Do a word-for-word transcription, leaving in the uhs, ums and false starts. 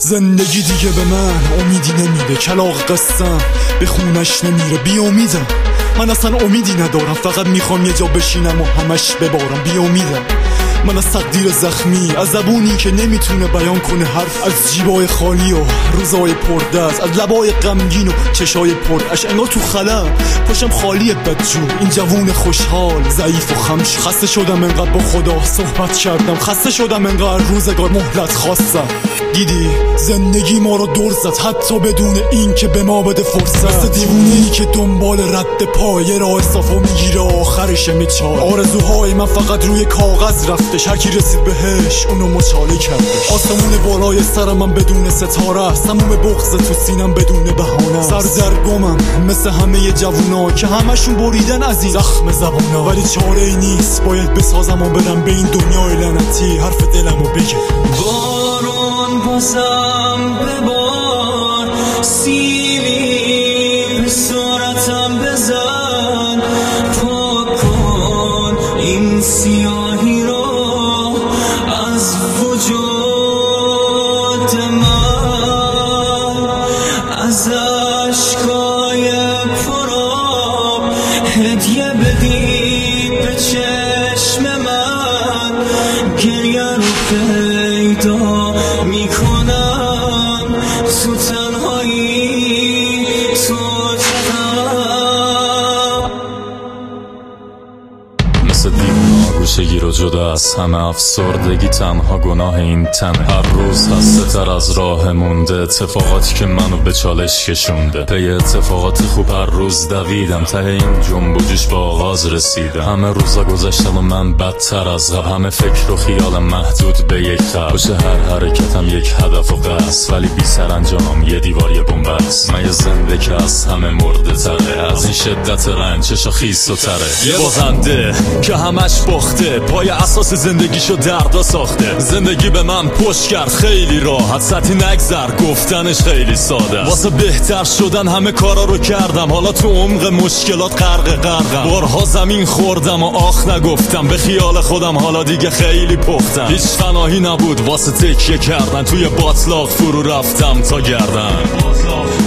زندگی دیگه به من امیدی نمیده، کلاغ قصم به خونش نمیره. بی امیدم، من اصلا امیدی ندارم، فقط میخوام یه جا بشینم و همش ببارم. بی امیدم من از تقدیر زخمی، از زبونی که نمیتونه بیان کنه حرف، از جیبای خالی و روزای پردست، از لبای غمگین و چشای پرعش. انگار تو خلا پاشم خالی بدجور، این جوون خوشحال ضعیف و خمش. خسته شدم انقدر با خدا صحبت کردم، خسته شدم انقدر روزگار مهلت خواستم. دیدی زندگی ما رو دور زد، حتی بدون این که به ما بده فرصت. مثل دیوونه ای که دنبال رد پای راه صافو میگیره آخرش میچاره. آرزوهای من فقط روی کاغذ رفتش، هر کی رسید بهش اونو مچاله کردش. آسمون بالای سر من بدون ستاره است، تموم بغض تو سینم بدون بهانه است. سردرگمم مثل همه جوونا که همشون بریدن از این زخم زبونا، ولی چاره ای نیست، باید بسازم و برم به این دنیای لعنتی حرف دلمو بگم. بارون بازم ببار، سیلی به صورتم بزن، پاک کن این سیاهی رو از وجود من، از عشقای پراب هدیه بدی به چشم من. گریه رو پیدا میکنم تو تنهایی، تو جدم مثل دیونا گوشه گیر و جدا از همه، افسردگی تنها گناه این تنه. هر روز خسته تر از راه مونده، اتفاقاتی که منو به چالش کشونده. پی اتفاقات خوب هر روز دویدم، ته این جنب و جوش با آغاز رسیدم. همه روزا گذشتم و من بدتر از قبل، همه فکر و خیالم محدود به یک خط. پشت هر حرکتم یک هدف و قصد، ولی بی سرانجام یه دیوار یه بنبست. من یه زنده که از همه مرده تره، از این شدت رنج چشا خیس و تره. یه بازنده که همش باخته، پای اساس زندگیشو دردا ساخته. زندگی به من پشت کرد خیلی راحت، سطحی نگذر گفتنش خیلی ساده. واسه بهتر شدن همه کارا رو کردم، حالا تو عمق مشکلات غرق غرقم. بارها زمین خوردم و آخ نگفتم، به خیال خودم حالا دیگه خیلی پختم. هیچ فناهی نبود واسه تکیه کردن، توی باطلاق فرو رفتم تا گردن.